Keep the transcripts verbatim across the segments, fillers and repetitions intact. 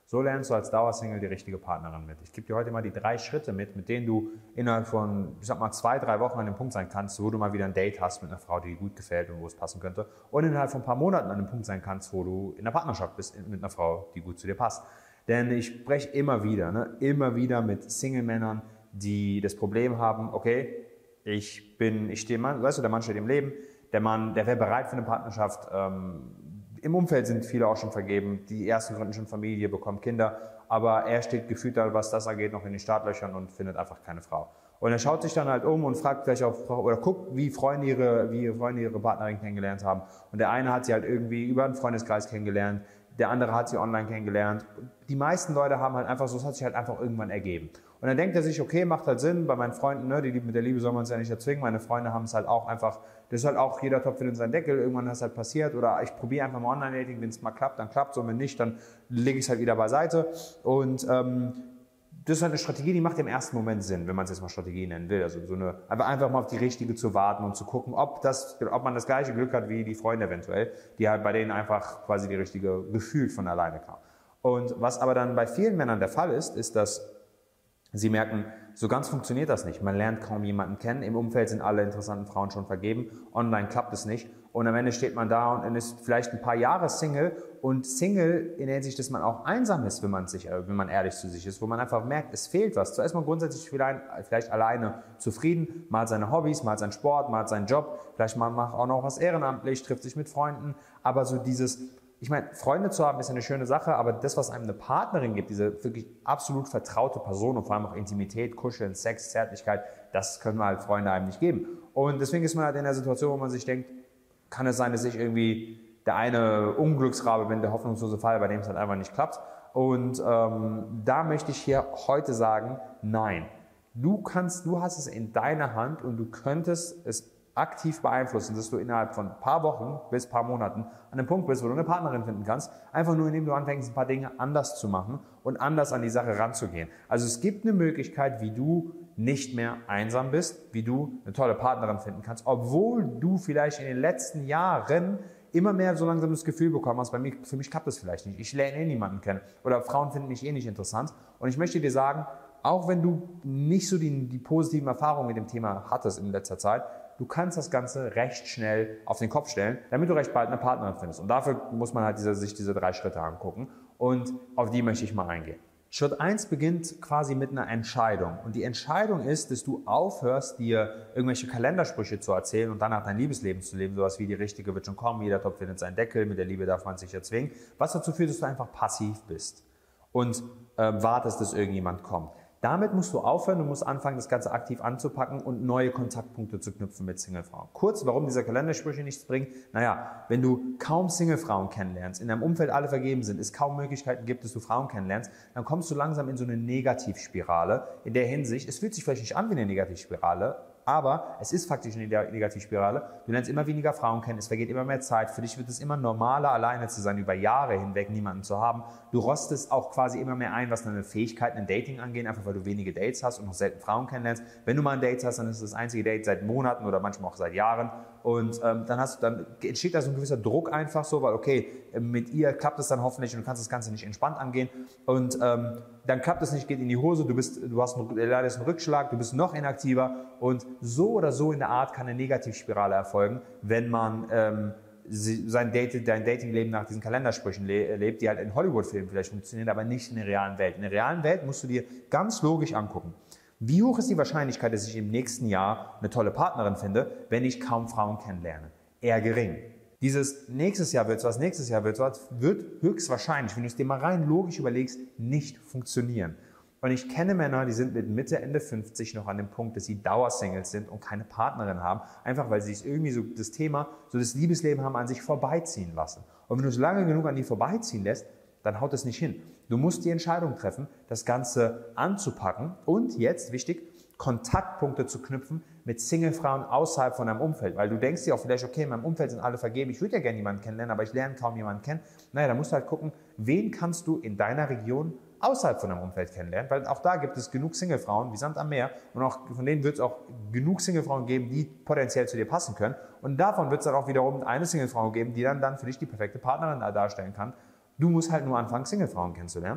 So lernst du als Dauersingle die richtige Partnerin mit. Ich gebe dir heute mal die drei Schritte mit, mit denen du innerhalb von, ich sag mal, zwei, drei Wochen an dem Punkt sein kannst, wo du mal wieder ein Date hast mit einer Frau, die dir gut gefällt und wo es passen könnte. Und innerhalb von ein paar Monaten an dem Punkt sein kannst, wo du in einer Partnerschaft bist mit einer Frau, die gut zu dir passt. Denn ich spreche immer wieder, ne, immer wieder mit Single-Männern, die das Problem haben, okay, ich bin, ich stehe, weißt du, der Mann steht im Leben, der Mann, der wäre bereit für eine Partnerschaft, ähm, im Umfeld sind viele auch schon vergeben, die ersten gründen schon Familie, bekommen Kinder, aber er steht gefühlt da, was das angeht, noch in den Startlöchern und findet einfach keine Frau. Und er schaut sich dann halt um und fragt vielleicht auch, oder guckt, wie Freunde ihre, wie ihre Freunde ihre Partnerin kennengelernt haben. Und der eine hat sie halt irgendwie über einen Freundeskreis kennengelernt, der andere hat sie online kennengelernt. Die meisten Leute haben halt einfach so, es hat sich halt einfach irgendwann ergeben. Und dann denkt er sich, okay, macht halt Sinn, bei meinen Freunden, ne, die mit der Liebe soll man es ja nicht erzwingen, meine Freunde haben es halt auch einfach, das ist halt auch, jeder Topf in seinen Deckel, irgendwann ist es halt passiert, oder ich probiere einfach mal Online-Dating, wenn es mal klappt, dann klappt es, und wenn nicht, dann lege ich es halt wieder beiseite. Und ähm, das ist halt eine Strategie, die macht im ersten Moment Sinn, wenn man es jetzt mal Strategie nennen will. Also so eine, einfach, einfach mal auf die richtige zu warten und zu gucken, ob das, ob man das gleiche Glück hat wie die Freunde eventuell, die halt bei denen einfach quasi die richtige Gefühl von alleine kam. Und was aber dann bei vielen Männern der Fall ist, ist, dass sie merken, so ganz funktioniert das nicht. Man lernt kaum jemanden kennen. Im Umfeld sind alle interessanten Frauen schon vergeben. Online klappt es nicht. Und am Ende steht man da und ist vielleicht ein paar Jahre Single. Und Single in der Hinsicht, dass man auch einsam ist, wenn man sich, wenn man ehrlich zu sich ist, wo man einfach merkt, es fehlt was. Zuerst mal grundsätzlich vielleicht, vielleicht alleine zufrieden, mal seine Hobbys, mal seinen Sport, mal seinen Job. Vielleicht mal macht auch noch was ehrenamtlich, trifft sich mit Freunden. Aber so dieses, ich meine, Freunde zu haben ist eine schöne Sache, aber das, was einem eine Partnerin gibt, diese wirklich absolut vertraute Person und vor allem auch Intimität, Kuscheln, Sex, Zärtlichkeit, das können wir halt Freunde einem nicht geben. Und deswegen ist man halt in der Situation, wo man sich denkt, kann es sein, dass ich irgendwie der eine Unglücksrabe bin, der hoffnungslose Fall, bei dem es halt einfach nicht klappt. Und ähm, da möchte ich hier heute sagen, nein. Du kannst, du hast es in deiner Hand und du könntest es aktiv beeinflussen, dass du innerhalb von ein paar Wochen bis ein paar Monaten an dem Punkt bist, wo du eine Partnerin finden kannst, einfach nur indem du anfängst, ein paar Dinge anders zu machen und anders an die Sache ranzugehen. Also es gibt eine Möglichkeit, wie du nicht mehr einsam bist, wie du eine tolle Partnerin finden kannst, obwohl du vielleicht in den letzten Jahren immer mehr so langsam das Gefühl bekommen hast, bei mir, für mich klappt das vielleicht nicht, ich lerne eh niemanden kennen oder Frauen finden mich eh nicht interessant. Und ich möchte dir sagen, auch wenn du nicht so die, die positiven Erfahrungen mit dem Thema hattest in letzter Zeit, du kannst das Ganze recht schnell auf den Kopf stellen, damit du recht bald eine Partnerin findest. Und dafür muss man halt diese, sich diese drei Schritte angucken. Und auf die möchte ich mal eingehen. Schritt eins beginnt quasi mit einer Entscheidung. Und die Entscheidung ist, dass du aufhörst, dir irgendwelche Kalendersprüche zu erzählen und danach dein Liebesleben zu leben. Sowas wie die richtige wird schon kommen, jeder Topf findet seinen Deckel, mit der Liebe darf man sich erzwingen. Was dazu führt, dass du einfach passiv bist und äh, wartest, dass irgendjemand kommt. Damit musst du aufhören, du musst anfangen, das Ganze aktiv anzupacken und neue Kontaktpunkte zu knüpfen mit Singlefrauen. Kurz, warum dieser Kalendersprüche nichts bringt? Naja, wenn du kaum Singlefrauen kennenlernst, in deinem Umfeld alle vergeben sind, es kaum Möglichkeiten gibt, dass du Frauen kennenlernst, dann kommst du langsam in so eine Negativspirale. In der Hinsicht, es fühlt sich vielleicht nicht an wie eine Negativspirale, aber es ist faktisch eine Negativspirale. Du lernst immer weniger Frauen kennen, es vergeht immer mehr Zeit. Für dich wird es immer normaler, alleine zu sein, über Jahre hinweg niemanden zu haben. Du rostest auch quasi immer mehr ein, was deine Fähigkeiten in Dating angeht, einfach weil du wenige Dates hast und noch selten Frauen kennenlernst. Wenn du mal ein Date hast, dann ist es das einzige Date seit Monaten oder manchmal auch seit Jahren. Und ähm, dann, hast, dann entsteht da so ein gewisser Druck einfach so, weil okay, mit ihr klappt es dann hoffentlich und du kannst das Ganze nicht entspannt angehen. Und ähm, dann klappt es nicht, geht in die Hose, du, bist, du hast einen, leider einen Rückschlag, du bist noch inaktiver. Und so oder so in der Art kann eine Negativspirale erfolgen, wenn man ähm, sein, Date, dein Datingleben nach diesen Kalendersprüchen le lebt, die halt in Hollywood-Filmen vielleicht funktionieren, aber nicht in der realen Welt. In der realen Welt musst du dir ganz logisch angucken. Wie hoch ist die Wahrscheinlichkeit, dass ich im nächsten Jahr eine tolle Partnerin finde, wenn ich kaum Frauen kennenlerne? Eher gering. Dieses nächstes Jahr wird's was, nächstes Jahr wird's was, wird höchstwahrscheinlich, wenn du es dir mal rein logisch überlegst, nicht funktionieren. Und ich kenne Männer, die sind mit Mitte, Ende fünfzig noch an dem Punkt, dass sie Dauersingles sind und keine Partnerin haben, einfach weil sie es irgendwie so das Thema, so das Liebesleben haben an sich vorbeiziehen lassen. Und wenn du es lange genug an die vorbeiziehen lässt, dann haut es nicht hin. Du musst die Entscheidung treffen, das Ganze anzupacken und jetzt, wichtig, Kontaktpunkte zu knüpfen mit Singlefrauen außerhalb von deinem Umfeld. Weil du denkst dir auch vielleicht, okay, in meinem Umfeld sind alle vergeben, ich würde ja gerne jemanden kennenlernen, aber ich lerne kaum jemanden kennen. Naja, da musst du halt gucken, wen kannst du in deiner Region außerhalb von deinem Umfeld kennenlernen, weil auch da gibt es genug Singlefrauen wie Sand am Meer und auch von denen wird es auch genug Singlefrauen geben, die potenziell zu dir passen können und davon wird es dann auch wiederum eine Singlefrau geben, die dann, dann für dich die perfekte Partnerin darstellen kann. Du musst halt nur anfangen, Singlefrauen kennenzulernen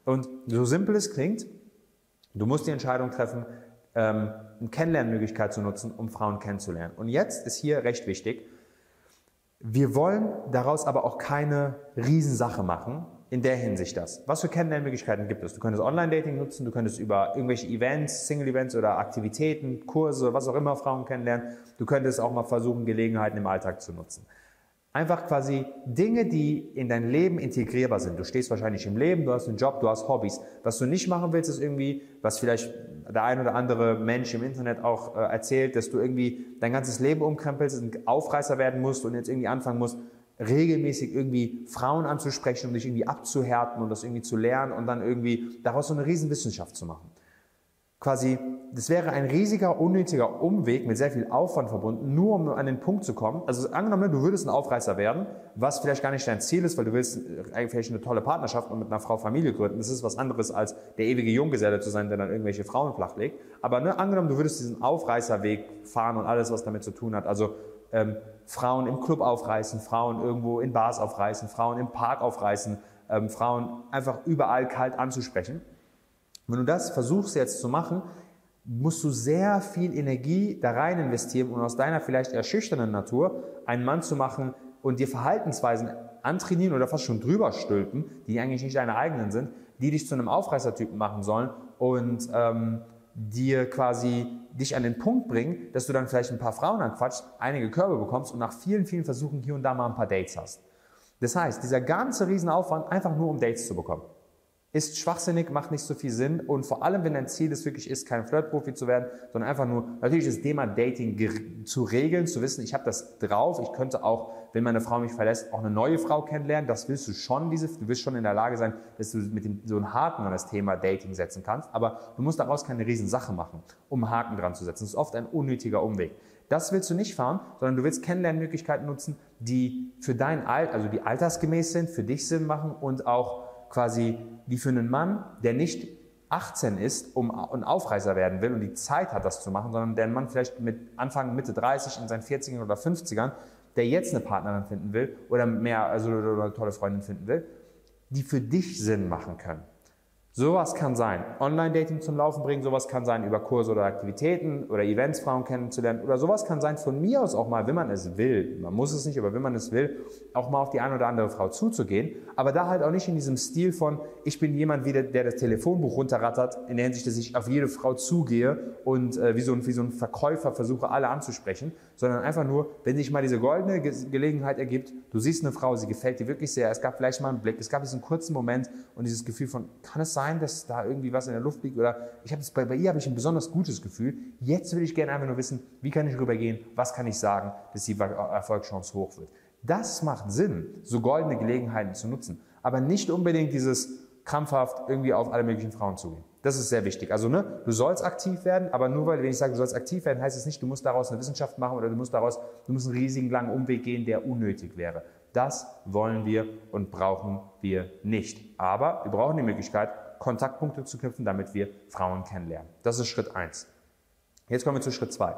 Und so simpel es klingt, du musst die Entscheidung treffen, ähm, eine Kennenlernmöglichkeit zu nutzen, um Frauen kennenzulernen. Und jetzt ist hier recht wichtig, wir wollen daraus aber auch keine Riesensache machen, in der Hinsicht das. Was für Kennenlernmöglichkeiten gibt es? Du könntest Online-Dating nutzen, du könntest über irgendwelche Events, Single-Events oder Aktivitäten, Kurse, was auch immer Frauen kennenlernen. Du könntest auch mal versuchen, Gelegenheiten im Alltag zu nutzen. Einfach quasi Dinge, die in dein Leben integrierbar sind. Du stehst wahrscheinlich im Leben, du hast einen Job, du hast Hobbys. Was du nicht machen willst, ist irgendwie, was vielleicht der ein oder andere Mensch im Internet auch äh, erzählt, dass du irgendwie dein ganzes Leben umkrempelst, ein Aufreißer werden musst und jetzt irgendwie anfangen musst, regelmäßig irgendwie Frauen anzusprechen, um dich irgendwie abzuhärten und das irgendwie zu lernen und dann irgendwie daraus so eine Riesenwissenschaft zu machen. Quasi, das wäre ein riesiger, unnötiger Umweg mit sehr viel Aufwand verbunden, nur um an den Punkt zu kommen. Also angenommen, du würdest ein Aufreißer werden, was vielleicht gar nicht dein Ziel ist, weil du willst eigentlich vielleicht eine tolle Partnerschaft und mit einer Frau Familie gründen. Das ist was anderes, als der ewige Junggeselle zu sein, der dann irgendwelche Frauen flachlegt. Aber ne, angenommen, du würdest diesen Aufreißerweg fahren und alles, was damit zu tun hat. Also ähm, Frauen im Club aufreißen, Frauen irgendwo in Bars aufreißen, Frauen im Park aufreißen, ähm, Frauen einfach überall kalt anzusprechen. Wenn du das versuchst jetzt zu machen, musst du sehr viel Energie da rein investieren, um aus deiner vielleicht eher schüchternen Natur einen Mann zu machen und dir Verhaltensweisen antrainieren oder fast schon drüber stülpen, die eigentlich nicht deine eigenen sind, die dich zu einem Aufreißertypen machen sollen und ähm, dir quasi dich an den Punkt bringen, dass du dann vielleicht ein paar Frauen anquatscht, einige Körbe bekommst und nach vielen, vielen Versuchen hier und da mal ein paar Dates hast. Das heißt, dieser ganze Riesenaufwand einfach nur um Dates zu bekommen, ist schwachsinnig, macht nicht so viel Sinn und vor allem, wenn dein Ziel es wirklich ist, kein Flirtprofi zu werden, sondern einfach nur natürlich das Thema Dating zu regeln, zu wissen, ich habe das drauf, ich könnte auch, wenn meine Frau mich verlässt, auch eine neue Frau kennenlernen, das willst du schon, diese, du willst schon in der Lage sein, dass du mit dem, so einen Haken an das Thema Dating setzen kannst, aber du musst daraus keine Riesensache machen, um einen Haken dran zu setzen. Das ist oft ein unnötiger Umweg. Das willst du nicht fahren, sondern du willst Kennenlernmöglichkeiten nutzen, die für dein Alter, also die altersgemäß sind, für dich Sinn machen und auch quasi die für einen Mann, der nicht achtzehn ist um ein Aufreißer werden will und die Zeit hat, das zu machen, sondern der ein Mann vielleicht mit Anfang, Mitte dreißig, in seinen vierzigern oder fünfzigern, der jetzt eine Partnerin finden will oder mehr, also oder eine tolle Freundin finden will, die für dich Sinn machen können. Sowas kann sein, Online-Dating zum Laufen bringen, sowas kann sein, über Kurse oder Aktivitäten oder Events Frauen kennenzulernen oder sowas kann sein, von mir aus auch mal, wenn man es will, man muss es nicht, aber wenn man es will, auch mal auf die eine oder andere Frau zuzugehen, aber da halt auch nicht in diesem Stil von, ich bin jemand, wie der, der das Telefonbuch runterrattert, in der Hinsicht, dass ich auf jede Frau zugehe und äh, wie, so ein, wie so ein Verkäufer versuche, alle anzusprechen, sondern einfach nur, wenn sich mal diese goldene Ge Gelegenheit ergibt, du siehst eine Frau, sie gefällt dir wirklich sehr, es gab vielleicht mal einen Blick, es gab diesen kurzen Moment und dieses Gefühl von, kann es sein, dass da irgendwie was in der Luft liegt oder ich habe bei, bei ihr habe ich ein besonders gutes Gefühl. Jetzt will ich gerne einfach nur wissen, wie kann ich rübergehen, was kann ich sagen, dass die Erfolgschance hoch wird. Das macht Sinn, so goldene Gelegenheiten zu nutzen, aber nicht unbedingt dieses krampfhaft irgendwie auf alle möglichen Frauen zugehen. Das ist sehr wichtig. Also ne, du sollst aktiv werden, aber nur weil, wenn ich sage, du sollst aktiv werden, heißt es nicht, du musst daraus eine Wissenschaft machen oder du musst daraus, du musst einen riesigen langen Umweg gehen, der unnötig wäre. Das wollen wir und brauchen wir nicht. Aber wir brauchen die Möglichkeit, Kontaktpunkte zu knüpfen, damit wir Frauen kennenlernen. Das ist Schritt eins. Jetzt kommen wir zu Schritt zwei.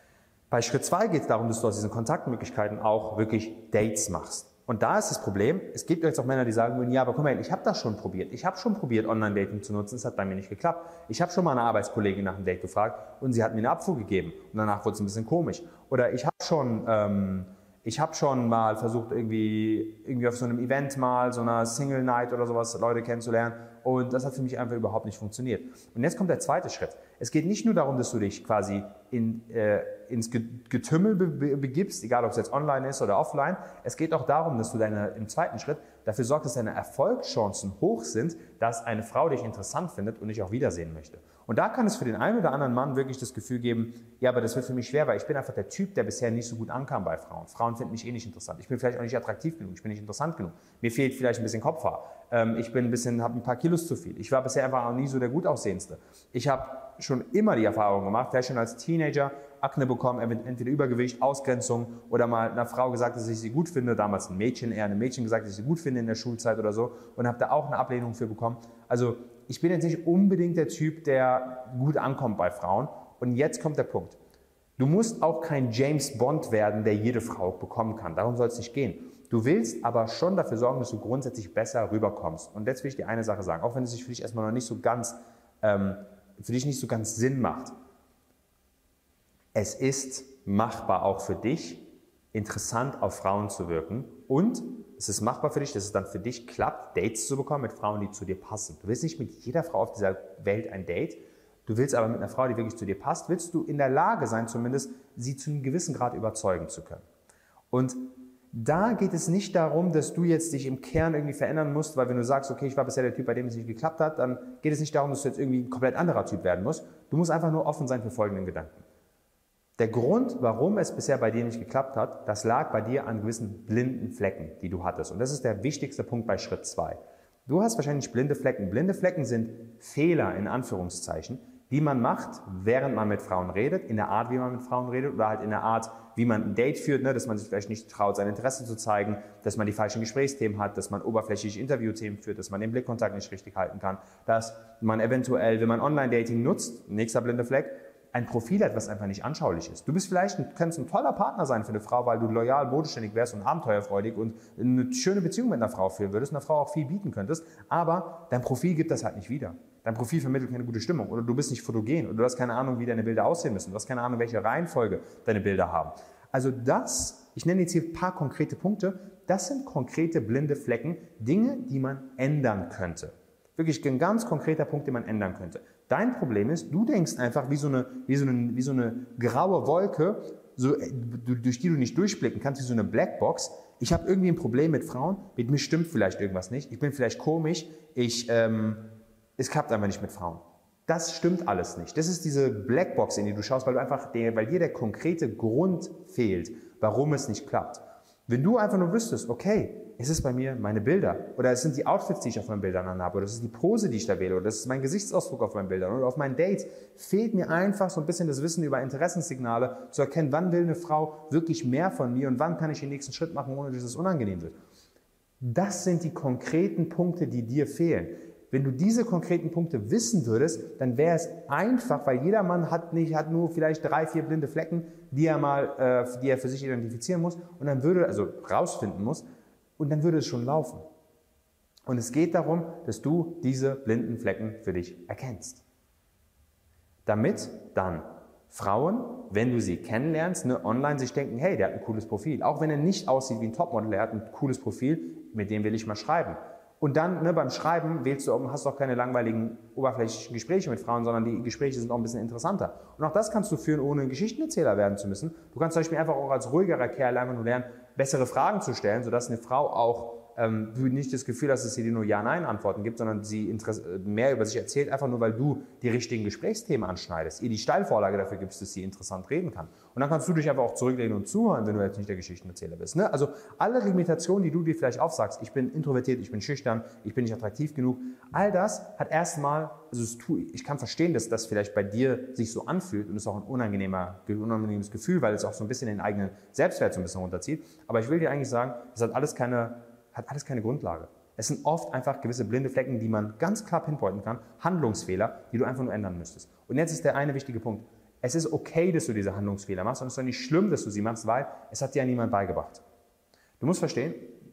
Bei Schritt zwei geht es darum, dass du aus diesen Kontaktmöglichkeiten auch wirklich Dates machst. Und da ist das Problem, es gibt jetzt auch Männer, die sagen, ja, aber guck mal, ich habe das schon probiert. Ich habe schon probiert, Online-Dating zu nutzen, es hat bei mir nicht geklappt. Ich habe schon mal eine Arbeitskollegin nach einem Date gefragt und sie hat mir eine Abfuhr gegeben. Und danach wurde es ein bisschen komisch. Oder ich habe schon... Ähm, Ich habe schon mal versucht, irgendwie, irgendwie auf so einem Event mal, so einer Single Night oder sowas, Leute kennenzulernen und das hat für mich einfach überhaupt nicht funktioniert. Und jetzt kommt der zweite Schritt. Es geht nicht nur darum, dass du dich quasi in, äh, ins Getümmel be begibst, egal ob es jetzt online ist oder offline. Es geht auch darum, dass du deine, im zweiten Schritt dafür sorgst, dass deine Erfolgschancen hoch sind, dass eine Frau dich interessant findet und dich auch wiedersehen möchte. Und da kann es für den einen oder anderen Mann wirklich das Gefühl geben, ja, aber das wird für mich schwer, weil ich bin einfach der Typ, der bisher nicht so gut ankam bei Frauen. Frauen finden mich eh nicht interessant. Ich bin vielleicht auch nicht attraktiv genug, ich bin nicht interessant genug. Mir fehlt vielleicht ein bisschen Kopfhaar. Ähm, ich bin ein bisschen, habe ein paar Kilos zu viel. Ich war bisher einfach auch nie so der Gutaussehendste. Ich habe schon immer die Erfahrung gemacht, vielleicht schon als Teenager, Akne bekommen, entweder Übergewicht, Ausgrenzung oder mal einer Frau gesagt, dass ich sie gut finde, damals ein Mädchen, eher ein Mädchen gesagt, dass ich sie gut finde in der Schulzeit oder so und habe da auch eine Ablehnung für bekommen. Also ich bin jetzt nicht unbedingt der Typ, der gut ankommt bei Frauen. Und jetzt kommt der Punkt. Du musst auch kein James Bond werden, der jede Frau bekommen kann. Darum soll es nicht gehen. Du willst aber schon dafür sorgen, dass du grundsätzlich besser rüberkommst. Und jetzt will ich dir eine Sache sagen, auch wenn es sich für dich erstmal noch nicht so ganz, ähm, für dich nicht so ganz Sinn macht. Es ist machbar auch für dich, interessant auf Frauen zu wirken, und es ist machbar für dich, dass es dann für dich klappt, Dates zu bekommen mit Frauen, die zu dir passen. Du willst nicht mit jeder Frau auf dieser Welt ein Date, du willst aber mit einer Frau, die wirklich zu dir passt, willst du in der Lage sein, zumindest sie zu einem gewissen Grad überzeugen zu können. Und da geht es nicht darum, dass du jetzt dich im Kern irgendwie verändern musst, weil wenn du sagst, okay, ich war bisher der Typ, bei dem es nicht geklappt hat, dann geht es nicht darum, dass du jetzt irgendwie ein komplett anderer Typ werden musst. Du musst einfach nur offen sein für folgenden Gedanken. Der Grund, warum es bisher bei dir nicht geklappt hat, das lag bei dir an gewissen blinden Flecken, die du hattest. Und das ist der wichtigste Punkt bei Schritt zwei. Du hast wahrscheinlich blinde Flecken. Blinde Flecken sind Fehler in Anführungszeichen, die man macht, während man mit Frauen redet, in der Art, wie man mit Frauen redet, oder halt in der Art, wie man ein Date führt, ne, dass man sich vielleicht nicht traut, sein Interesse zu zeigen, dass man die falschen Gesprächsthemen hat, dass man oberflächliche Interviewthemen führt, dass man den Blickkontakt nicht richtig halten kann, dass man eventuell, wenn man Online-Dating nutzt, nächster blinde Fleck, ein Profil hat, was einfach nicht anschaulich ist. Du bist vielleicht, ein, kannst ein toller Partner sein für eine Frau, weil du loyal, bodenständig wärst und abenteuerfreudig und eine schöne Beziehung mit einer Frau führen würdest, einer Frau auch viel bieten könntest, aber dein Profil gibt das halt nicht wieder. Dein Profil vermittelt keine gute Stimmung, oder du bist nicht fotogen, oder du hast keine Ahnung, wie deine Bilder aussehen müssen, du hast keine Ahnung, welche Reihenfolge deine Bilder haben. Also das, ich nenne jetzt hier ein paar konkrete Punkte, das sind konkrete blinde Flecken, Dinge, die man ändern könnte. Wirklich ein ganz konkreter Punkt, den man ändern könnte. Dein Problem ist, du denkst einfach wie so eine, wie so eine, wie so eine graue Wolke, so, durch die du nicht durchblicken kannst, wie so eine Blackbox. Ich habe irgendwie ein Problem mit Frauen, mit mir stimmt vielleicht irgendwas nicht, ich bin vielleicht komisch, ich, ähm, es klappt einfach nicht mit Frauen. Das stimmt alles nicht. Das ist diese Blackbox, in die du schaust, weil, du einfach der, weil dir der konkrete Grund fehlt, warum es nicht klappt. Wenn du einfach nur wüsstest, okay, ist es bei mir meine Bilder, oder es sind die Outfits, die ich auf meinen Bildern anhabe, oder das ist die Pose, die ich da wähle, oder das ist mein Gesichtsausdruck auf meinen Bildern, oder auf meinen Dates, fehlt mir einfach so ein bisschen das Wissen über Interessenssignale, zu erkennen, wann will eine Frau wirklich mehr von mir und wann kann ich den nächsten Schritt machen, ohne dass es unangenehm wird. Das sind die konkreten Punkte, die dir fehlen. Wenn du diese konkreten Punkte wissen würdest, dann wäre es einfach, weil jeder Mann hat, nicht, hat nur vielleicht drei, vier blinde Flecken, die er mal, äh, die er für sich identifizieren muss und dann würde, also rausfinden muss, und dann würde es schon laufen. Und es geht darum, dass du diese blinden Flecken für dich erkennst. Damit dann Frauen, wenn du sie kennenlernst, ne, online sich denken, hey, der hat ein cooles Profil. Auch wenn er nicht aussieht wie ein Topmodel, er hat ein cooles Profil, mit dem will ich mal schreiben. Und dann ne, beim Schreiben wählst du, hast du auch keine langweiligen, oberflächlichen Gespräche mit Frauen, sondern die Gespräche sind auch ein bisschen interessanter. Und auch das kannst du führen, ohne ein Geschichtenerzähler werden zu müssen. Du kannst zum Beispiel einfach auch als ruhigerer Kerl einfach nur lernen, bessere Fragen zu stellen, sodass eine Frau auch ähm, du nicht das Gefühl hast, dass sie dir nur Ja-Nein-Antworten gibt, sondern sie mehr über sich erzählt, einfach nur, weil du die richtigen Gesprächsthemen anschneidest, ihr die Steilvorlage dafür gibst, dass sie interessant reden kann. Und dann kannst du dich einfach auch zurücklehnen und zuhören, wenn du jetzt nicht der Geschichtenerzähler bist. Ne? Also alle Limitationen, die du dir vielleicht aufsagst, ich bin introvertiert, ich bin schüchtern, ich bin nicht attraktiv genug, all das hat erstmal, also ich kann verstehen, dass das vielleicht bei dir sich so anfühlt und es ist auch ein unangenehmer, unangenehmes Gefühl, weil es auch so ein bisschen den eigenen Selbstwert so ein bisschen runterzieht. Aber ich will dir eigentlich sagen, das hat alles keine, hat alles keine Grundlage. Es sind oft einfach gewisse blinde Flecken, die man ganz klar pinpointen kann, Handlungsfehler, die du einfach nur ändern müsstest. Und jetzt ist der eine wichtige Punkt. Es ist okay, dass du diese Handlungsfehler machst und es ist doch nicht schlimm, dass du sie machst, weil es hat dir ja niemand beigebracht. Du musst verstehen,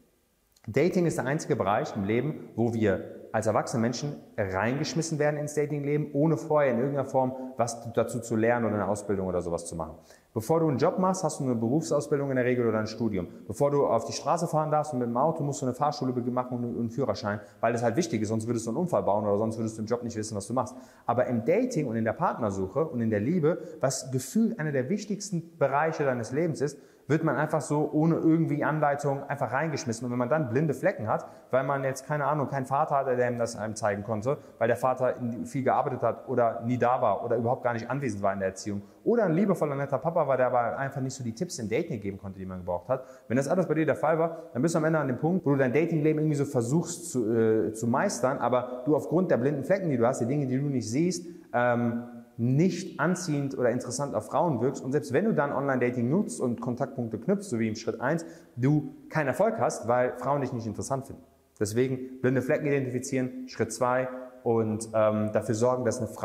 Dating ist der einzige Bereich im Leben, wo wir als erwachsene Menschen reingeschmissen werden ins Datingleben, ohne vorher in irgendeiner Form was dazu zu lernen oder eine Ausbildung oder sowas zu machen. Bevor du einen Job machst, hast du eine Berufsausbildung in der Regel oder ein Studium. Bevor du auf die Straße fahren darfst und mit dem Auto musst du eine Fahrschule machen und einen Führerschein, weil das halt wichtig ist, sonst würdest du einen Unfall bauen oder sonst würdest du im Job nicht wissen, was du machst. Aber im Dating und in der Partnersuche und in der Liebe, was gefühlt einer der wichtigsten Bereiche deines Lebens ist, wird man einfach so ohne irgendwie Anleitung einfach reingeschmissen. Und wenn man dann blinde Flecken hat, weil man jetzt, keine Ahnung, keinen Vater hatte, der ihm das einem zeigen konnte, weil der Vater viel gearbeitet hat oder nie da war oder überhaupt gar nicht anwesend war in der Erziehung, oder ein liebevoller, netter Papa war, der aber einfach nicht so die Tipps im Dating geben konnte, die man gebraucht hat. Wenn das alles bei dir der Fall war, dann bist du am Ende an dem Punkt, wo du dein Datingleben irgendwie so versuchst zu, äh, zu meistern, aber du aufgrund der blinden Flecken, die du hast, die Dinge, die du nicht siehst, ähm, nicht anziehend oder interessant auf Frauen wirkst und selbst wenn du dann Online-Dating nutzt und Kontaktpunkte knüpfst, so wie im Schritt eins, du keinen Erfolg hast, weil Frauen dich nicht interessant finden. Deswegen blinde Flecken identifizieren, Schritt zwei und ähm, dafür sorgen, dass eine Frau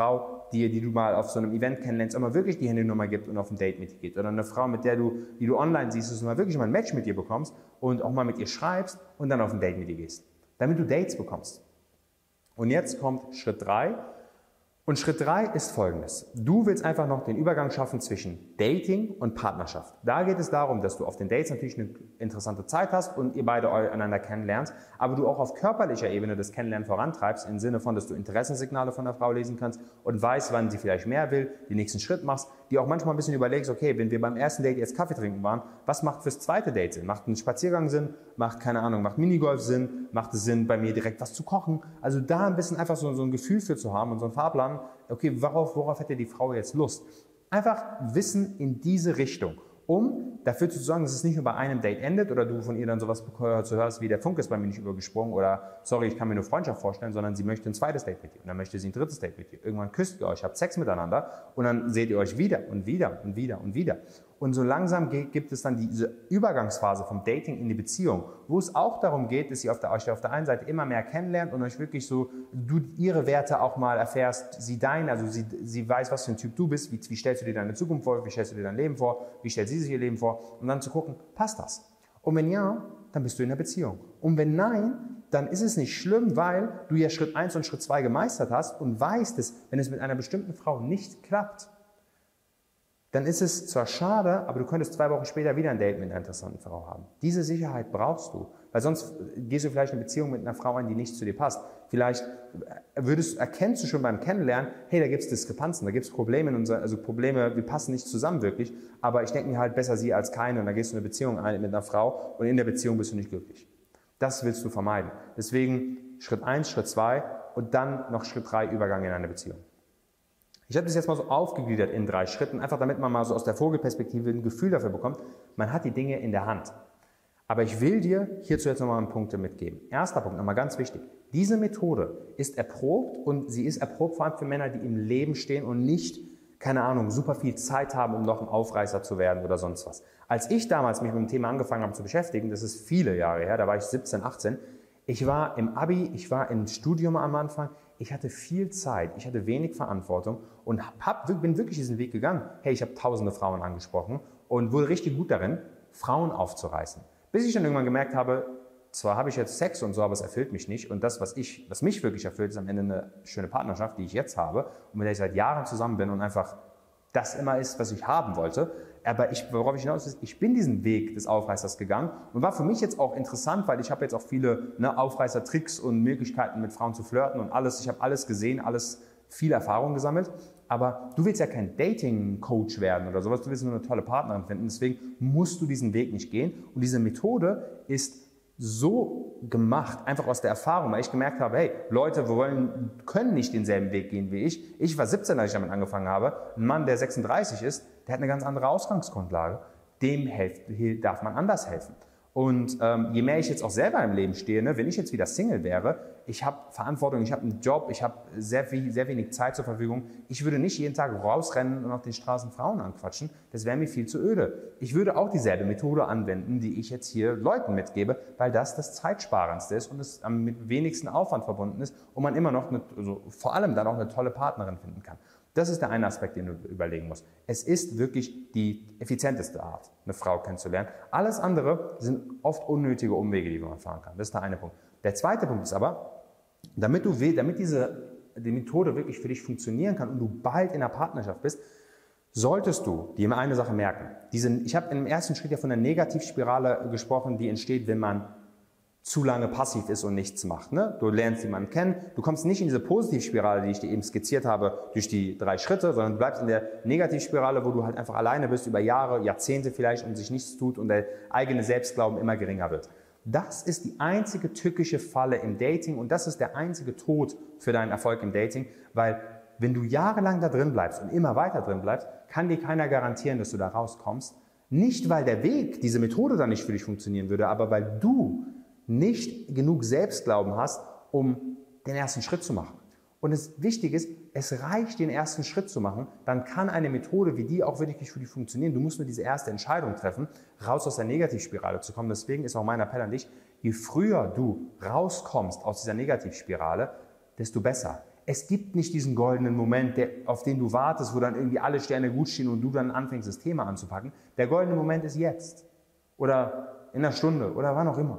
die, die du mal auf so einem Event kennenlernst, auch mal wirklich die Handynummer gibt und auf ein Date mit dir geht. Oder eine Frau, mit der du, die du online siehst, dass du mal wirklich mal ein Match mit ihr bekommst und auch mal mit ihr schreibst und dann auf ein Date mit ihr gehst. Damit du Dates bekommst. Und jetzt kommt Schritt drei. Und Schritt drei ist folgendes. Du willst einfach noch den Übergang schaffen zwischen Dating und Partnerschaft. Da geht es darum, dass du auf den Dates natürlich eine interessante Zeit hast und ihr beide einander kennenlernt, aber du auch auf körperlicher Ebene das Kennenlernen vorantreibst, im Sinne von, dass du Interessenssignale von der Frau lesen kannst und weißt, wann sie vielleicht mehr will, den nächsten Schritt machst, die auch manchmal ein bisschen überlegst, okay, wenn wir beim ersten Date jetzt Kaffee trinken waren, was macht fürs zweite Date Sinn? Macht ein Spaziergang Sinn? Macht, keine Ahnung, macht Minigolf Sinn? Macht es Sinn, bei mir direkt was zu kochen? Also da ein bisschen einfach so, so ein Gefühl für zu haben und so einen Fahrplan, okay, worauf, worauf hätte die Frau jetzt Lust? Einfach Wissen in diese Richtung, um dafür zu sorgen, dass es nicht nur bei einem Date endet oder du von ihr dann sowas zu hörst, wie der Funk ist bei mir nicht übergesprungen oder sorry, ich kann mir nur Freundschaft vorstellen, sondern sie möchte ein zweites Date mit dir und dann möchte sie ein drittes Date mit dir. Irgendwann küsst ihr euch, habt Sex miteinander und dann seht ihr euch wieder und wieder und wieder und wieder. Und so langsam gibt es dann diese Übergangsphase vom Dating in die Beziehung, wo es auch darum geht, dass ihr auf der, euch auf der einen Seite immer mehr kennenlernt und euch wirklich so, du ihre Werte auch mal erfährst, sie deine, also sie, sie weiß, was für ein Typ du bist, wie, wie stellst du dir deine Zukunft vor, wie stellst du dir dein Leben vor, wie stellt sie sich ihr Leben vor und dann zu gucken, passt das? Und wenn ja, dann bist du in der Beziehung. Und wenn nein, dann ist es nicht schlimm, weil du ja Schritt eins und Schritt zwei gemeistert hast und weißt, dass wenn es mit einer bestimmten Frau nicht klappt, dann ist es zwar schade, aber du könntest zwei Wochen später wieder ein Date mit einer interessanten Frau haben. Diese Sicherheit brauchst du, weil sonst gehst du vielleicht eine Beziehung mit einer Frau ein, die nicht zu dir passt. Vielleicht würdest, erkennst du schon beim Kennenlernen, hey, da gibt es Diskrepanzen, da gibt es Probleme, in unserer, also Probleme, wir passen nicht zusammen wirklich, aber ich denke mir halt, besser sie als keine und dann gehst du eine Beziehung ein mit einer Frau und in der Beziehung bist du nicht glücklich. Das willst du vermeiden. Deswegen Schritt eins, Schritt zwei und dann noch Schritt drei, Übergang in eine Beziehung. Ich habe das jetzt mal so aufgegliedert in drei Schritten, einfach damit man mal so aus der Vogelperspektive ein Gefühl dafür bekommt, man hat die Dinge in der Hand. Aber ich will dir hierzu jetzt nochmal Punkte mitgeben. Erster Punkt, nochmal ganz wichtig. Diese Methode ist erprobt und sie ist erprobt vor allem für Männer, die im Leben stehen und nicht, keine Ahnung, super viel Zeit haben, um noch ein Aufreißer zu werden oder sonst was. Als ich damals mich mit dem Thema angefangen habe zu beschäftigen, das ist viele Jahre her, da war ich siebzehn, achtzehn, ich war im Abi, ich war im Studium am Anfang, ich hatte viel Zeit, ich hatte wenig Verantwortung und hab, bin wirklich diesen Weg gegangen. Hey, ich habe tausende Frauen angesprochen und wurde richtig gut darin, Frauen aufzureißen. Bis ich dann irgendwann gemerkt habe, zwar habe ich jetzt Sex und so, aber es erfüllt mich nicht. Und das, was, ich, was mich wirklich erfüllt, ist am Ende eine schöne Partnerschaft, die ich jetzt habe und mit der ich seit Jahren zusammen bin und einfach das immer ist, was ich haben wollte. Aber ich, worauf ich hinaus will, ich bin diesen Weg des Aufreißers gegangen und war für mich jetzt auch interessant, weil ich habe jetzt auch viele ne, Aufreißer-Tricks und Möglichkeiten mit Frauen zu flirten und alles. Ich habe alles gesehen, alles viel Erfahrung gesammelt. Aber du willst ja kein Dating-Coach werden oder sowas, du willst nur eine tolle Partnerin finden. Deswegen musst du diesen Weg nicht gehen. Und diese Methode ist so gemacht, einfach aus der Erfahrung, weil ich gemerkt habe, hey, Leute wollen, können nicht denselben Weg gehen wie ich. Ich war siebzehn, als ich damit angefangen habe. Ein Mann, der sechsunddreißig ist, der hat eine ganz andere Ausgangsgrundlage. Dem helft, darf man anders helfen. Und ähm, je mehr ich jetzt auch selber im Leben stehe, ne, wenn ich jetzt wieder Single wäre, ich habe Verantwortung, ich habe einen Job, ich habe sehr, viel, sehr wenig Zeit zur Verfügung. Ich würde nicht jeden Tag rausrennen und auf den Straßen Frauen anquatschen. Das wäre mir viel zu öde. Ich würde auch dieselbe Methode anwenden, die ich jetzt hier Leuten mitgebe, weil das das Zeitsparendste ist und es am mit wenigsten Aufwand verbunden ist und man immer noch, eine, also vor allem dann auch eine tolle Partnerin finden kann. Das ist der eine Aspekt, den du überlegen musst. Es ist wirklich die effizienteste Art, eine Frau kennenzulernen. Alles andere sind oft unnötige Umwege, die man fahren kann. Das ist der eine Punkt. Der zweite Punkt ist aber, damit, du, damit diese die Methode wirklich für dich funktionieren kann und du bald in einer Partnerschaft bist, solltest du dir eine Sache merken. Diese, ich habe im ersten Schritt ja von der Negativspirale gesprochen, die entsteht, wenn man zu lange passiv ist und nichts macht. Ne? Du lernst jemanden kennen, du kommst nicht in diese Positivspirale, die ich dir eben skizziert habe, durch die drei Schritte, sondern du bleibst in der Negativspirale, wo du halt einfach alleine bist, über Jahre, Jahrzehnte vielleicht und sich nichts tut und der eigene Selbstglauben immer geringer wird. Das ist die einzige tückische Falle im Dating und das ist der einzige Tod für deinen Erfolg im Dating, weil wenn du jahrelang da drin bleibst und immer weiter drin bleibst, kann dir keiner garantieren, dass du da rauskommst. Nicht, weil der Weg, diese Methode dann nicht für dich funktionieren würde, aber weil du nicht genug Selbstglauben hast, um den ersten Schritt zu machen. Und das Wichtige ist, es reicht, den ersten Schritt zu machen, dann kann eine Methode wie die auch wirklich für dich funktionieren. Du musst nur diese erste Entscheidung treffen, raus aus der Negativspirale zu kommen. Deswegen ist auch mein Appell an dich, je früher du rauskommst aus dieser Negativspirale, desto besser. Es gibt nicht diesen goldenen Moment, der, auf den du wartest, wo dann irgendwie alle Sterne gut stehen und du dann anfängst, das Thema anzupacken. Der goldene Moment ist jetzt oder in einer Stunde oder wann auch immer.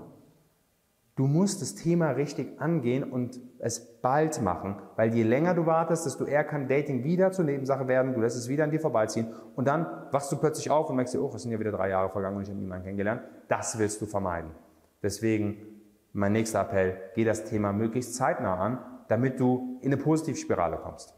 Du musst das Thema richtig angehen und es bald machen, weil je länger du wartest, desto eher kann Dating wieder zur Nebensache werden, du lässt es wieder an dir vorbeiziehen und dann wachst du plötzlich auf und merkst dir, oh, es sind ja wieder drei Jahre vergangen und ich habe niemanden kennengelernt. Das willst du vermeiden. Deswegen mein nächster Appell, geh das Thema möglichst zeitnah an, damit du in eine Positivspirale kommst.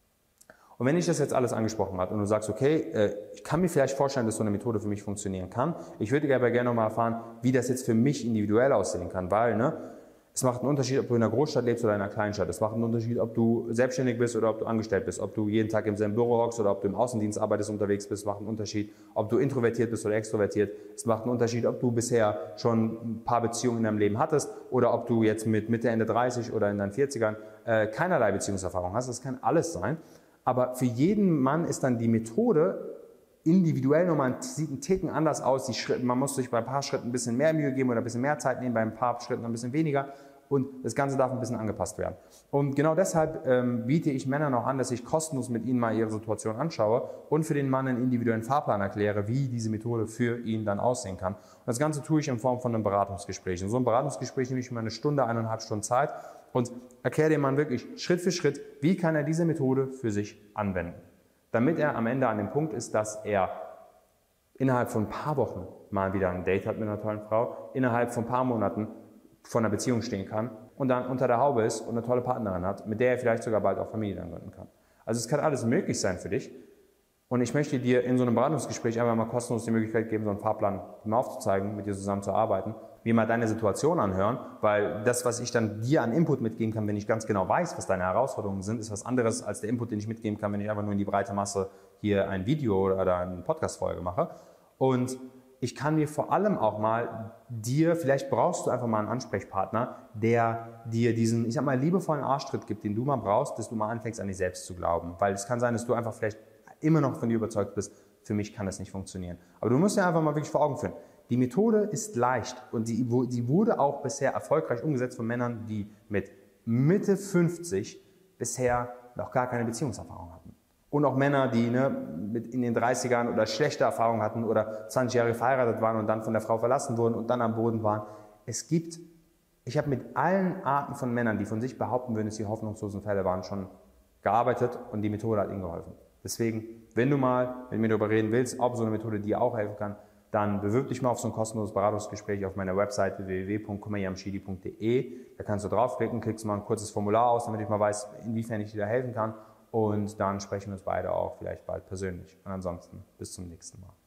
Und wenn ich das jetzt alles angesprochen habe und du sagst, okay, ich kann mir vielleicht vorstellen, dass so eine Methode für mich funktionieren kann, ich würde aber gerne noch mal erfahren, wie das jetzt für mich individuell aussehen kann, weil ne, es macht einen Unterschied, ob du in einer Großstadt lebst oder in einer Kleinstadt. Es macht einen Unterschied, ob du selbstständig bist oder ob du angestellt bist, ob du jeden Tag im selben Büro hockst oder ob du im Außendienst arbeitest, unterwegs bist. Es macht einen Unterschied, ob du introvertiert bist oder extrovertiert. Es macht einen Unterschied, ob du bisher schon ein paar Beziehungen in deinem Leben hattest oder ob du jetzt mit Mitte, Ende dreißig oder in deinen vierzigern äh, keinerlei Beziehungserfahrung hast. Das kann alles sein. Aber für jeden Mann ist dann die Methode individuell nochmal, sieht ein Ticken anders aus. Die Schritte, man muss sich bei ein paar Schritten ein bisschen mehr Mühe geben oder ein bisschen mehr Zeit nehmen, bei ein paar Schritten ein bisschen weniger. Und das Ganze darf ein bisschen angepasst werden. Und genau deshalb ähm, biete ich Männern auch an, dass ich kostenlos mit ihnen mal ihre Situation anschaue und für den Mann einen individuellen Fahrplan erkläre, wie diese Methode für ihn dann aussehen kann. Und das Ganze tue ich in Form von einem Beratungsgespräch. In so einem Beratungsgespräch nehme ich mir eine Stunde, eineinhalb Stunden Zeit und erkläre dem Mann wirklich Schritt für Schritt, wie kann er diese Methode für sich anwenden. Damit er am Ende an dem Punkt ist, dass er innerhalb von ein paar Wochen mal wieder ein Date hat mit einer tollen Frau, innerhalb von ein paar Monaten vor einer Beziehung stehen kann und dann unter der Haube ist und eine tolle Partnerin hat, mit der er vielleicht sogar bald auch Familie dann gründen kann. Also es kann alles möglich sein für dich und ich möchte dir in so einem Beratungsgespräch einfach mal kostenlos die Möglichkeit geben, so einen Fahrplan mal aufzuzeigen, mit dir zusammen zu arbeiten, mir mal deine Situation anhören, weil das, was ich dann dir an Input mitgeben kann, wenn ich ganz genau weiß, was deine Herausforderungen sind, ist was anderes als der Input, den ich mitgeben kann, wenn ich einfach nur in die breite Masse hier ein Video oder eine Podcast-Folge mache. Und ich kann mir vor allem auch mal dir, vielleicht brauchst du einfach mal einen Ansprechpartner, der dir diesen, ich sag mal, liebevollen Arschtritt gibt, den du mal brauchst, dass du mal anfängst, an dich selbst zu glauben. Weil es kann sein, dass du einfach vielleicht immer noch von dir überzeugt bist, für mich kann das nicht funktionieren. Aber du musst dir einfach mal wirklich vor Augen führen. Die Methode ist leicht und die, die wurde auch bisher erfolgreich umgesetzt von Männern, die mit Mitte fünfzig bisher noch gar keine Beziehungserfahrung hatten. Und auch Männer, die ne, mit in den dreißigern oder schlechte Erfahrungen hatten oder zwanzig Jahre verheiratet waren und dann von der Frau verlassen wurden und dann am Boden waren. Es gibt, ich habe mit allen Arten von Männern, die von sich behaupten würden, dass sie hoffnungslosen Fälle waren, schon gearbeitet und die Methode hat ihnen geholfen. Deswegen, wenn du mal mit mir darüber reden willst, ob so eine Methode dir auch helfen kann, dann bewirb dich mal auf so ein kostenloses Beratungsgespräch auf meiner Webseite w w w punkt kumayamshidi punkt d e. Da kannst du draufklicken, klickst mal ein kurzes Formular aus, damit ich mal weiß, inwiefern ich dir da helfen kann. Und dann sprechen wir uns beide auch vielleicht bald persönlich. Und ansonsten bis zum nächsten Mal.